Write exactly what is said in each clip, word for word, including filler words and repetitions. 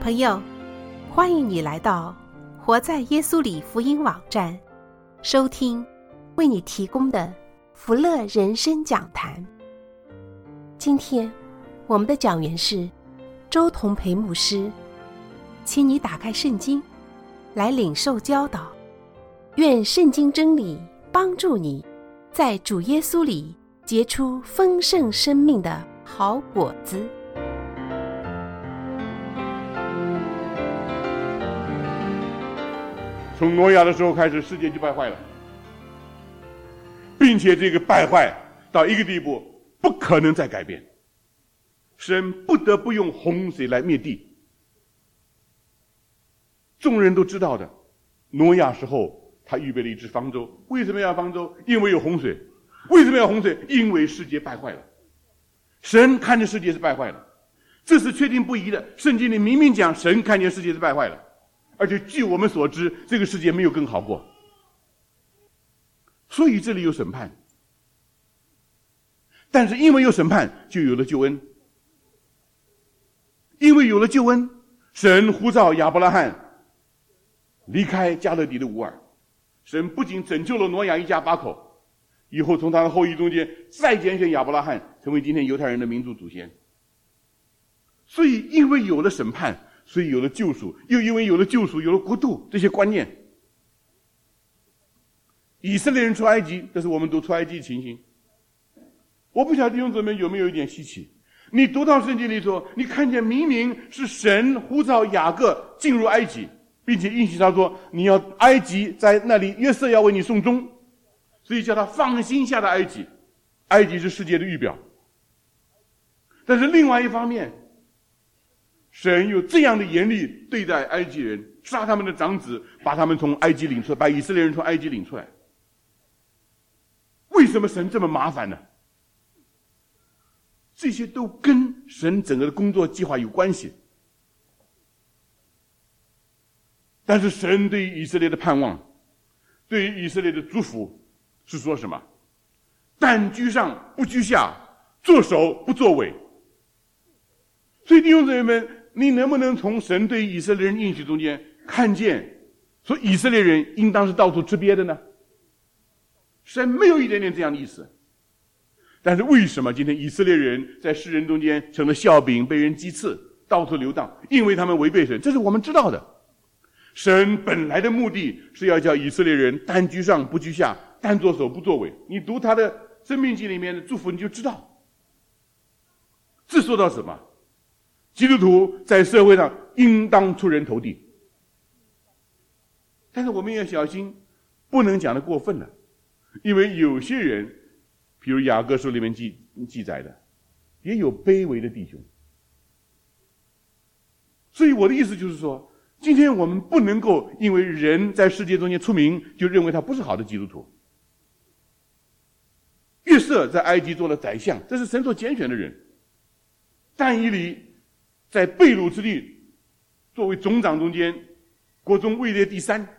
朋友，欢迎你来到活在耶稣里福音网站，收听为你提供的福乐人生讲坛。今天我们的讲员是周同培牧师，请你打开圣经来领受教导，愿圣经真理帮助你在主耶稣里结出丰盛生命的好果子。 从挪亚的时候开始，世界就败坏了，并且这个败坏到一个地步不可能再改变，神不得不用洪水来灭地。众人都知道的，挪亚时候他预备了一只方舟。为什么要方舟？因为有洪水。为什么要洪水？因为世界败坏了。神看见世界是败坏了，这是确定不疑的。圣经里明明讲神看见世界是败坏了，而且据我们所知，这个世界没有更好过。所以这里有审判，但是因为有审判，就有了救恩。因为有了救恩，神呼召亚伯拉罕离开加勒底的乌尔。神不仅拯救了挪亚一家八口，以后从他的后裔中间再拣选亚伯拉罕成为今天犹太人的民族祖先。所以因为有了审判，所以有了救赎，又因为有了救赎，有了国度，这些观念。以色列人出埃及，这是我们读出埃及的情形。我不晓得弟兄姊妹有没有一点稀奇，你读到圣经里说，你看见明明是神呼召雅各进入埃及，并且应许他说，你要埃及在那里，约瑟要为你送终，所以叫他放心下的埃及。埃及是世界的预表。但是另外一方面，神有这样的严厉对待埃及人，杀他们的长子，把他们从埃及领出来，把以色列人从埃及领出来。为什么神这么麻烦呢？这些都跟神整个的工作计划有关系。但是神对于以色列的盼望，对于以色列的祝福是说什么？但居上不居下，作首不作尾。所以弟兄姊妹们，你能不能从神对以色列人应许中间看见，说以色列人应当是到处吃瘪的呢？神没有一点点这样的意思。但是为什么今天以色列人在世人中间成了笑柄，被人讥刺，到处流荡？因为他们违背神，这是我们知道的。神本来的目的是要叫以色列人单居上不居下，单作首不作尾。你读他的生命记里面的祝福，你就知道。这说到什么？基督徒在社会上应当出人头地。但是我们也要小心，不能讲得过分了。因为有些人，比如雅各书里面记记载的，也有卑微的弟兄。所以我的意思就是说，今天我们不能够因为人在世界中间出名，就认为他不是好的基督徒。约瑟在埃及做了宰相，这是神所拣选的人。但以理在被掳之地作为总长中间，国中位列第三。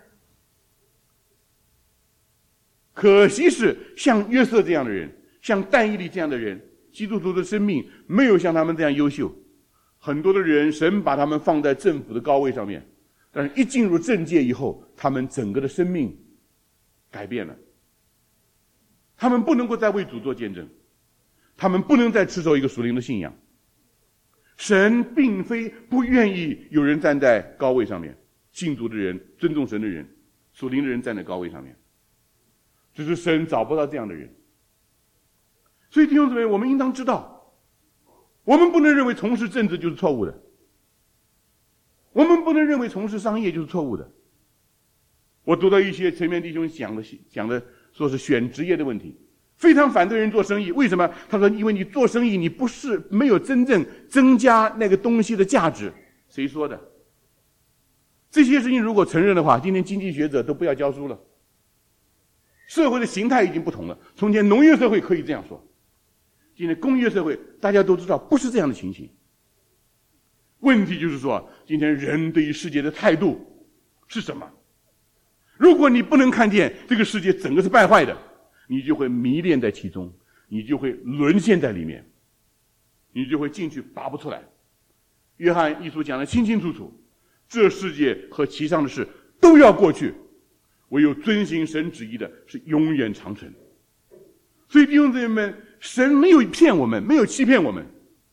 可惜是像约瑟这样的人，像但以理这样的人，基督徒的生命没有像他们这样优秀。很多的人，神把他们放在政府的高位上面，但是一进入政界以后，他们整个的生命改变了。他们不能够再为主做见证，他们不能再持守一个属灵的信仰。神并非不愿意有人站在高位上面，信主的人，尊重神的人，属灵的人站在高位上面，只是神找不到这样的人。所以弟兄姊妹，我们应当知道，我们不能认为从事政治就是错误的，我们不能认为从事商业就是错误的。我读到一些前面弟兄讲的讲的说是选职业的问题，非常反对人做生意。为什么？他说因为你做生意，你不是没有真正增加那个东西的价值。谁说的？这些事情如果承认的话，今天经济学者都不要教书了。社会的形态已经不同了，从前农业社会可以这样说，今天工业社会大家都知道不是这样的情形。问题就是说，今天人对于世界的态度是什么？如果你不能看见这个世界整个是败坏的，你就会迷恋在其中，你就会沦陷在里面，你就会进去拔不出来。 约翰一书讲得清清楚楚，这世界和其上的事都要过去，唯有遵行神旨意的是永远长存。所以弟兄姊妹们，神没有骗我们，没有欺骗我们，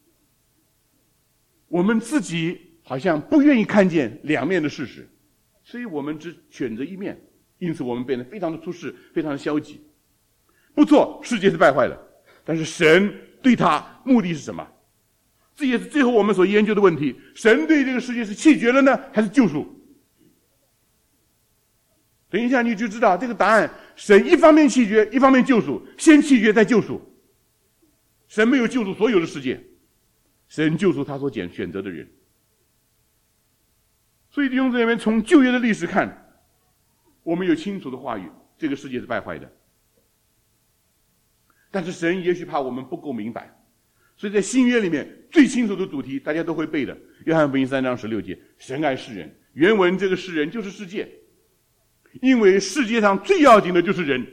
我们自己好像不愿意看见两面的事实，所以我们只选择一面，因此我们变得非常的出世，非常的消极。不错，世界是败坏了，但是神对他目的是什么？这也是最后我们所研究的问题，神对这个世界是弃绝了呢，还是救赎？等一下你就知道这个答案，神一方面弃绝，一方面救赎，先弃绝再救赎。神没有救赎所有的世界，神救赎他所选选择的人。所以弟兄姊妹，从旧约的历史看，我们有清楚的话语，这个世界是败坏的。但是神也许怕我们不够明白，所以在新约里面最清楚的主题大家都会背的，约翰福音三章十六节，神爱世人，原文这个世人就是世界，因为世界上最要紧的就是人。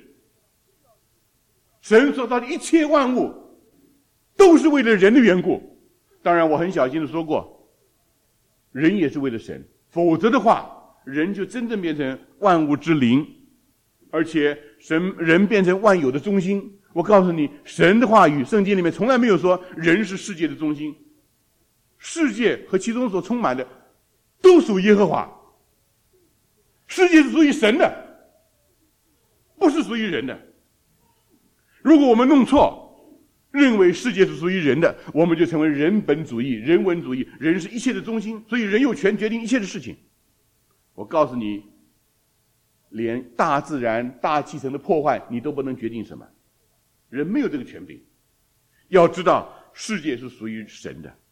神所造的一切万物都是为了人的缘故。当然我很小心的说过，人也是为了神，否则的话人就真正变成万物之灵，而且神人变成万有的中心。我告诉你，神的话语圣经里面从来没有说人是世界的中心，世界和其中所充满的都属耶和华，世界是属于神的，不是属于人的。如果我们弄错，认为世界是属于人的，我们就成为人本主义、人文主义，人是一切的中心，所以人有权决定一切的事情。我告诉你，连大自然大气层的破坏你都不能决定什么，人没有这个权柄。要知道世界是属于神的，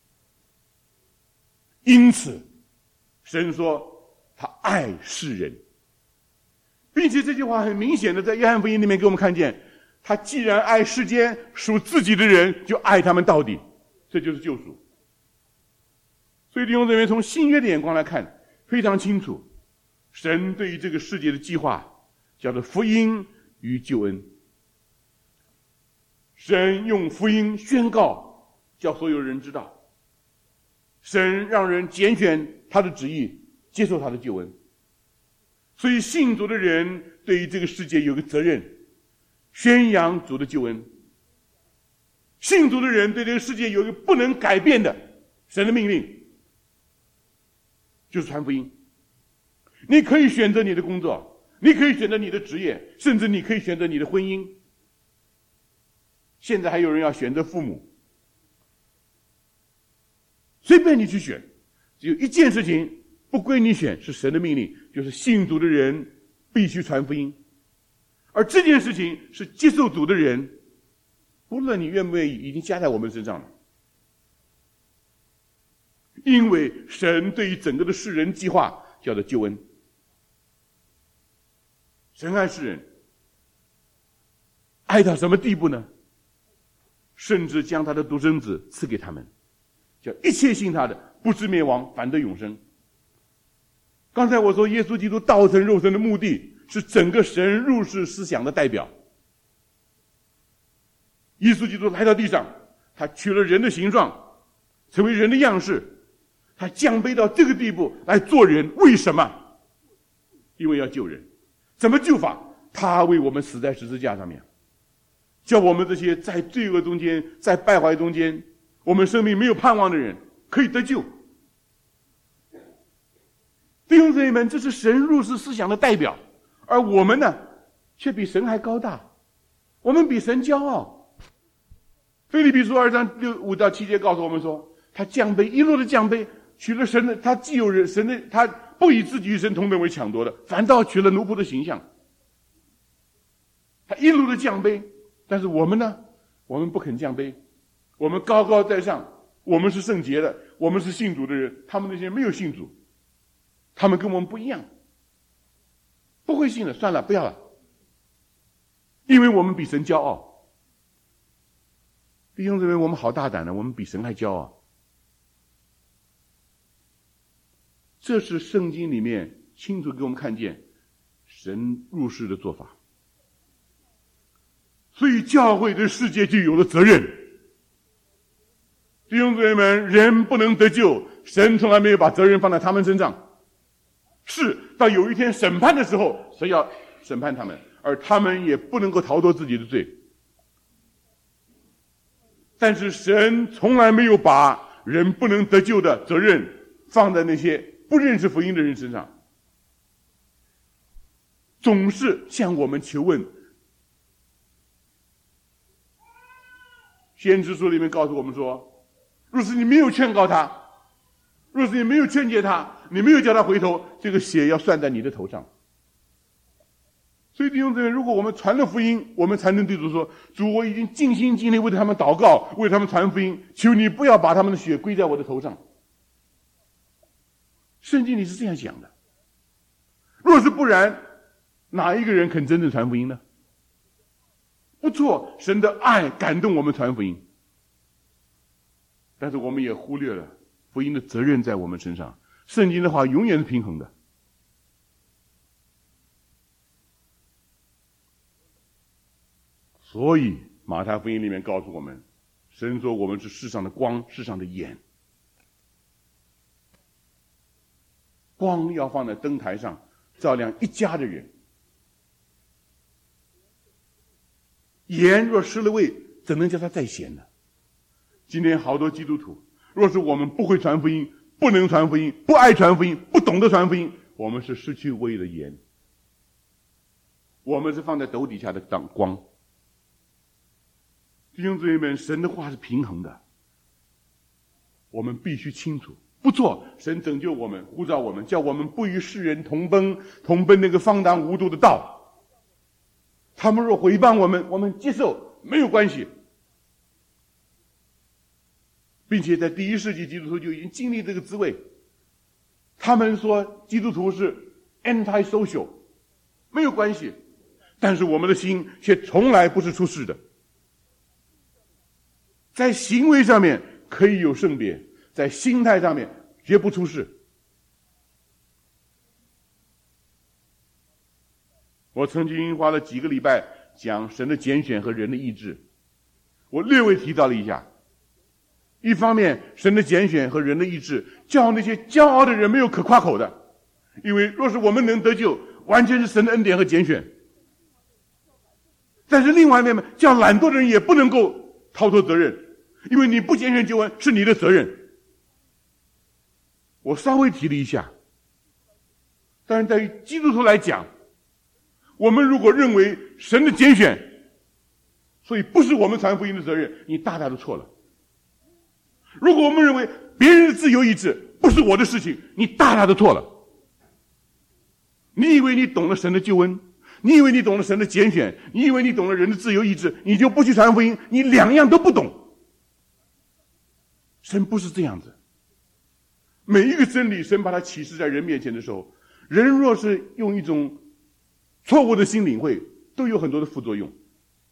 因此神说他爱世人，并且这句话很明显的在约翰福音里面给我们看见，他既然爱世间属自己的人，就爱他们到底，这就是救赎。所以弟兄姊妹，从新约的眼光来看非常清楚，神对于这个世界的计划叫做福音与救恩。神用福音宣告，叫所有人知道，神让人拣选他的旨意，接受他的救恩。所以信主的人对于这个世界有个责任，宣扬主的救恩。信主的人对这个世界有一个不能改变的神的命令，就是传福音。你可以选择你的工作，你可以选择你的职业，甚至你可以选择你的婚姻。现在还有人要选择父母，随便你去选，只有一件事情不归你选，是神的命令，就是信主的人必须传福音。而这件事情是接受主的人，不论你愿不愿意，已经加在我们身上了。因为神对于整个的世人计划叫做救恩。神爱世人，爱到什么地步呢？甚至将他的独生子赐给他们，叫一切信他的不至灭亡，反得永生。刚才我说耶稣基督道成肉身的目的是整个神入世思想的代表。耶稣基督来到地上，他取了人的形状，成为人的样式，他降卑到这个地步来做人。为什么？因为要救人。怎么救法？他为我们死在十字架上面，叫我们这些在罪恶中间，在败坏中间，我们生命没有盼望的人可以得救。弟兄姊妹们，这是神入世思想的代表，而我们呢，却比神还高大，我们比神骄傲。腓立比书二章六五到七节告诉我们说，他降卑，一路的降卑，取了神的，他既有人神的，他不以自己与神同等为抢夺的，反倒取了奴仆的形象。他一路的降卑，但是我们呢？我们不肯降卑，我们高高在上，我们是圣洁的，我们是信主的人，他们那些没有信主，他们跟我们不一样，不会信的，算了，不要了，因为我们比神骄傲。弟兄姊妹，我们好大胆的，我们比神还骄傲。这是圣经里面清楚给我们看见神入世的做法。所以教会对世界就有了责任。弟兄姊妹们，人不能得救， 神从来没有把责任放在他们身上。是到有一天审判的时候，神要审判他们，而他们也不能够逃脱自己的罪。但是神从来没有把人不能得救的责任放在那些不认识福音的人身上，总是向我们求问。先知书里面告诉我们说，若是你没有劝告他，若是你没有劝诫他，你没有叫他回头，这个血要算在你的头上。所以弟兄姊妹，如果我们传了福音，我们才能对主说，主，我已经尽心尽力为他们祷告，为他们传福音，求你不要把他们的血归在我的头上。圣经里是这样讲的。若是不然，哪一个人肯真正传福音呢？不错，神的爱感动我们传福音，但是我们也忽略了福音的责任在我们身上。圣经的话永远是平衡的。所以马太福音里面告诉我们，神说我们是世上的光，世上的盐。光要放在灯台上，照亮一家的人。盐若失了味，怎能叫它再咸呢？今天好多基督徒，若是我们不会传福音，不能传福音，不爱传福音，不懂得传福音，我们是失去味的盐，我们是放在斗底下的当光。弟兄姊妹们，神的话是平衡的，我们必须清楚。不错，神拯救我们，呼召我们，叫我们不与世人同奔，同奔那个荒唐无度的道。他们若诽谤我们，我们接受，没有关系。并且在第一世纪，基督徒就已经经历这个滋味。他们说基督徒是 anti-social， 没有关系，但是我们的心却从来不是出世的。在行为上面可以有圣别，在心态上面绝不出世。我曾经花了几个礼拜讲神的拣选和人的意志，我略微提到了一下。一方面，神的拣选和人的意志叫那些骄傲的人没有可夸口的，因为若是我们能得救，完全是神的恩典和拣选。但是另外一面，叫懒惰的人也不能够逃脱责任，因为你不拣选救恩是你的责任。我稍微提了一下，但是对于基督徒来讲，我们如果认为神的拣选，所以不是我们传福音的责任，你大大的错了。如果我们认为别人的自由意志不是我的事情，你大大的错了。你以为你懂了神的救恩，你以为你懂了神的拣选，你以为你懂了人的自由意志，你就不去传福音，你两样都不懂。神不是这样子。每一个真理，神把它启示在人面前的时候，人若是用一种错误的心领会，都有很多的副作用。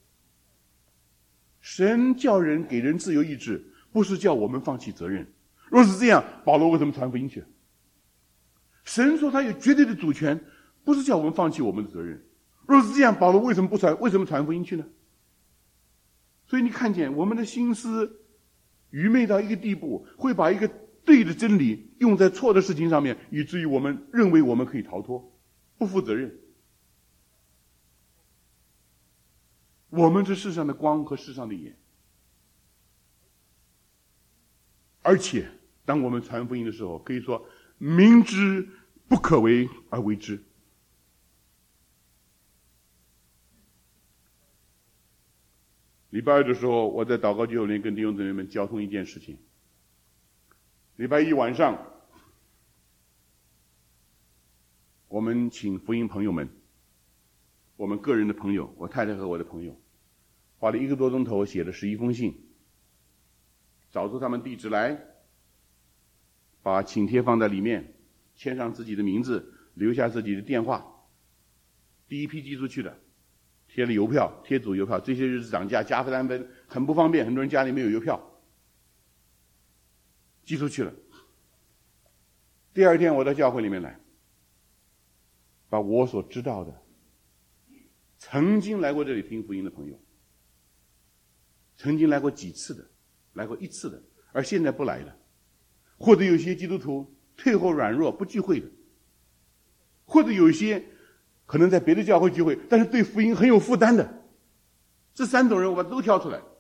神叫人给人自由意志，不是叫我们放弃责任。若是这样，保罗为什么传福音去？神说他有绝对的主权，不是叫我们放弃我们的责任。若是这样，保罗为什么不传？为什么传福音去呢？所以你看见我们的心思愚昧到一个地步，会把一个对的真理用在错的事情上面，以至于我们认为我们可以逃脱，不负责任。我们是世上的光和世上的盐，而且当我们传福音的时候，可以说明知不可为而为之。礼拜二的时候，我在祷告聚会里跟弟兄姊妹们交通一件事情。礼拜一晚上，我们请福音朋友们，我们个人的朋友，我太太和我的朋友，花了一个多钟头写了十一封信，找出他们地址来，把请帖放在里面，签上自己的名字，留下自己的电话。第一批寄出去的，贴了邮票，贴组邮票。这些日子涨价，加三分，很不方便，很多人家里没有邮票，寄出去了。第二天我到教会里面来，把我所知道的曾经来过这里听福音的朋友，曾经来过几次的，来过一次的，而现在不来了， 或者有些基督徒退后软弱不聚会的，或者有些可能在别的教会聚会，但是对福音很有负担的，这三种人我把它都挑出来，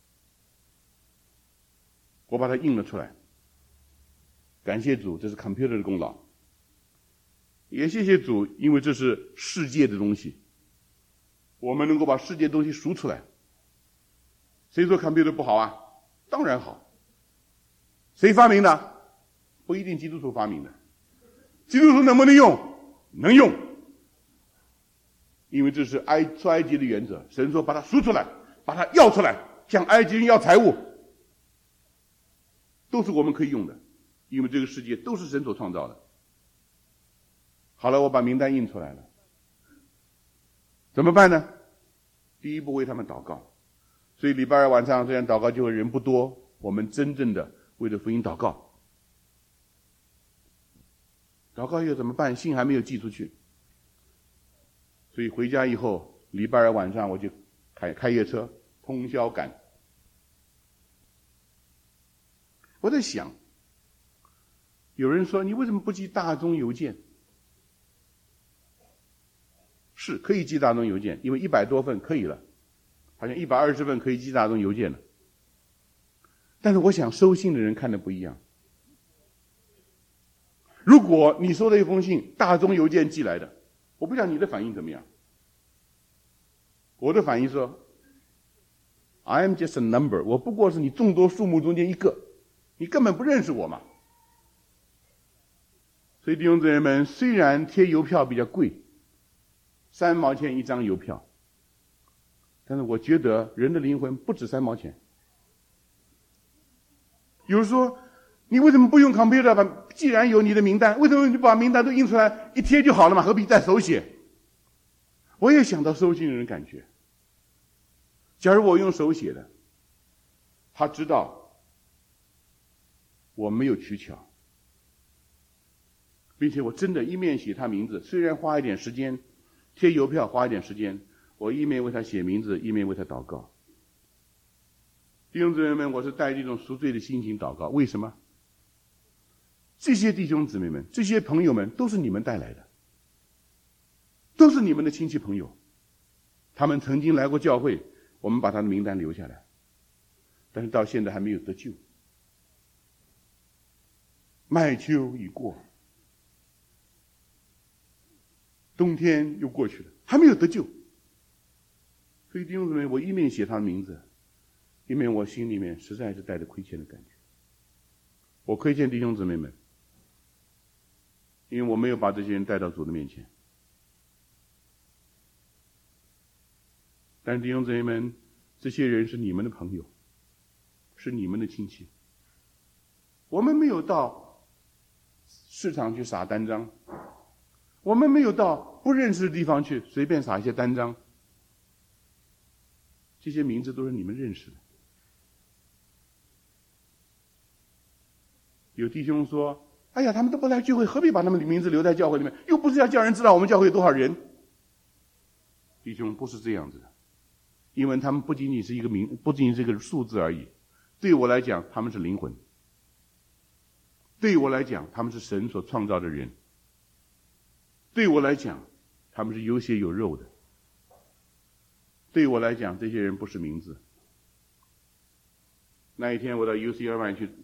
我把它印了出来。感谢主，这是 computer 的功劳，也谢谢主，因为这是世界的东西，我们能够把世界东西数出来。谁说 computer 不好啊？当然好。谁发明的？不一定基督徒发明的。基督徒能不能用？能用。因为这是埃出埃及的原则，神说把它数出来，把它要出来，向埃及人要财物，都是我们可以用的，因为这个世界都是神所创造的。好了，我把名单印出来了，怎么办呢？第一步为他们祷告。所以礼拜二晚上虽然祷告就会人不多，我们真正的为了福音祷告。祷告又怎么办？信还没有寄出去，所以回家以后，礼拜二晚上我就开开夜车通宵赶。我在想，有人说你为什么不寄大宗邮件？是可以寄大宗邮件，因为一百多份可以了，好像一百二十份可以寄大宗邮件了。但是我想收信的人看的不一样。如果你收到一封信，大宗邮件寄来的，我不知道你的反应怎么样。我的反应说 I am just a number， 我不过是你众多数目中间一个，你根本不认识我嘛。所以弟兄姊妹们，虽然贴邮票比较贵，三毛钱一张邮票，但是我觉得人的灵魂不止三毛钱。有人说你为什么不用 computer 把？既然有你的名单，为什么你不把名单都印出来一贴就好了嘛？何必再手写？我也想到收信的人感觉，假如我用手写的，他知道我没有取巧，并且我真的一面写他名字，虽然花一点时间，贴邮票花一点时间，我一面为他写名字，一面为他祷告。弟兄姊妹们，我是带着一种赎罪的心情祷告。为什么？这些弟兄姊妹们，这些朋友们都是你们带来的，都是你们的亲戚朋友，他们曾经来过教会，我们把他的名单留下来，但是到现在还没有得救。麦秋已过，冬天又过去了，还没有得救。所以弟兄姊妹，我一面写他的名字，一面我心里面实在是带着亏欠的感觉。我亏欠弟兄姊妹们，因为我没有把这些人带到主的面前。但是弟兄姊妹们，这些人是你们的朋友，是你们的亲戚。我们没有到市场去撒单张，我们没有到不认识的地方去随便撒一些单张，这些名字都是你们认识的。有弟兄说，哎呀，他们都不来聚会，何必把他们的名字留在教会里面？又不是要叫人知道我们教会有多少人。弟兄，不是这样子的，因为他们不仅仅是一个名，不仅仅是一个数字而已。对我来讲，他们是灵魂。对我来讲，他们是神所创造的人。对我来讲，他们是有血有肉的。对我来讲，这些人不是名字。那一天我到 U C Irvine 去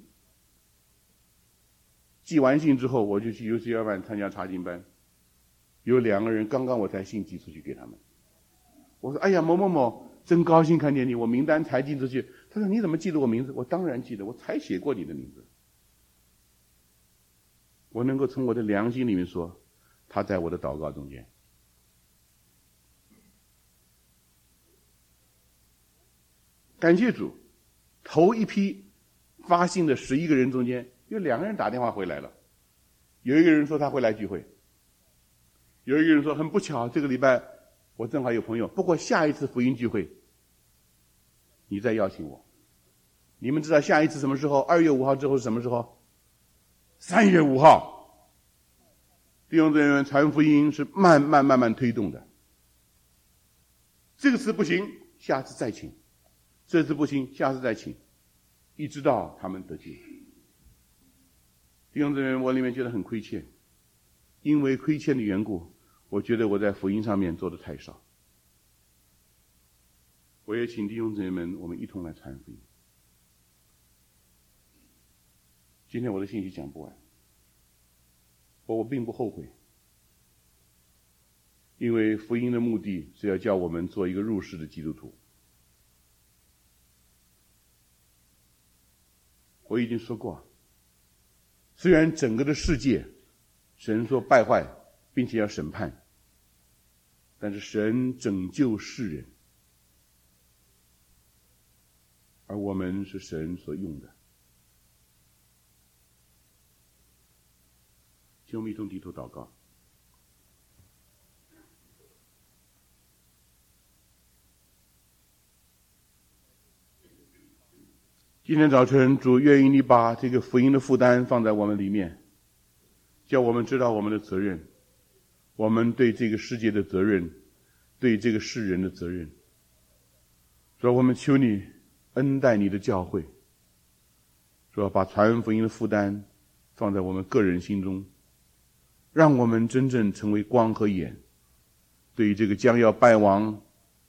寄完信之后，我就去 U C Irvine 参加查经班，有两个人刚刚我才信寄出去给他们。我说：“哎呀，某某某，真高兴看见你，我名单才寄出去。”他说：“你怎么记得我名字？”我当然记得，我才写过你的名字。我能够从我的良心里面说，他在我的祷告中间。感谢主，头一批发信的十一个人中间，有两个人打电话回来了。有一个人说他会来聚会，有一个人说很不巧，这个礼拜我正好有朋友，不过下一次福音聚会你再邀请我。你们知道下一次什么时候？二月五号之后是什么时候？三月五号。弟兄姊妹们，传福音是慢慢慢慢推动的。这个次不行，下次再请；这次不行，下次再请，一直到他们得救。 弟兄姊妹，我里面觉得很亏欠，因为亏欠的缘故，我觉得我在福音上面做的太少。我也请弟兄姊妹们，我们一同来传福音。今天我的信息讲不完，我我并不后悔，因为福音的目的是要叫我们做一个入世的基督徒。我已经说过，虽然整个的世界神说败坏并且要审判，但是神拯救世人，而我们是神所用的。请我们一同低头祷告。今天早晨，主愿意你把这个福音的负担放在我们里面，叫我们知道我们的责任，我们对这个世界的责任，对这个世人的责任。所以我们求你恩待你的教会，说把传福音的负担放在我们个人心中，让我们真正成为光和眼，对于这个将要败亡、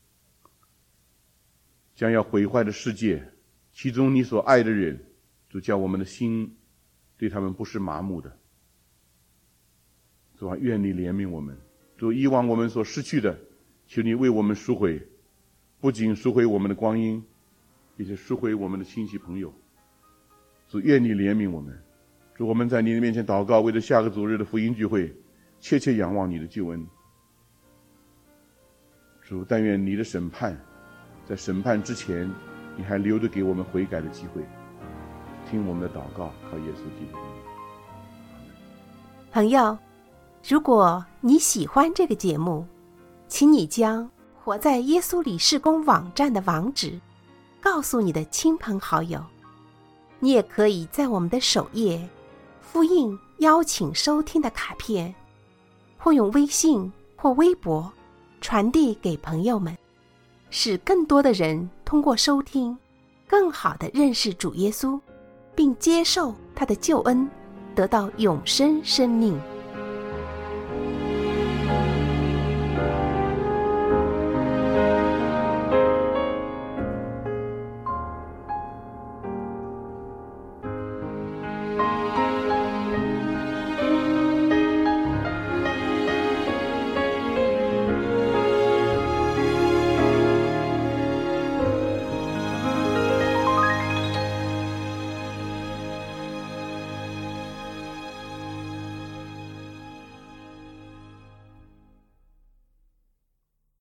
将要毁坏的世界，其中你所爱的人，就叫我们的心对他们不是麻木的。主啊，愿你怜悯我们，主以往我们所失去的，求你为我们赎回，不仅赎回我们的光阴，也是赎回我们的亲戚朋友。主愿你怜悯我们，主我们在你的面前祷告，为了下个主日的福音聚会，切切仰望你的救恩。主，但愿你的审判，在审判之前，你还留着给我们悔改的机会。听我们的祷告，靠耶稣基督的名。 朋友，如果你喜欢这个节目，请你将活在耶稣里事工网站的网址告诉你的亲朋好友。你也可以在我们的首页复印邀请收听的卡片，或用微信或微博传递给朋友们，使更多的人通过收听更好地认识主耶稣，并接受他的救恩，得到永生生命。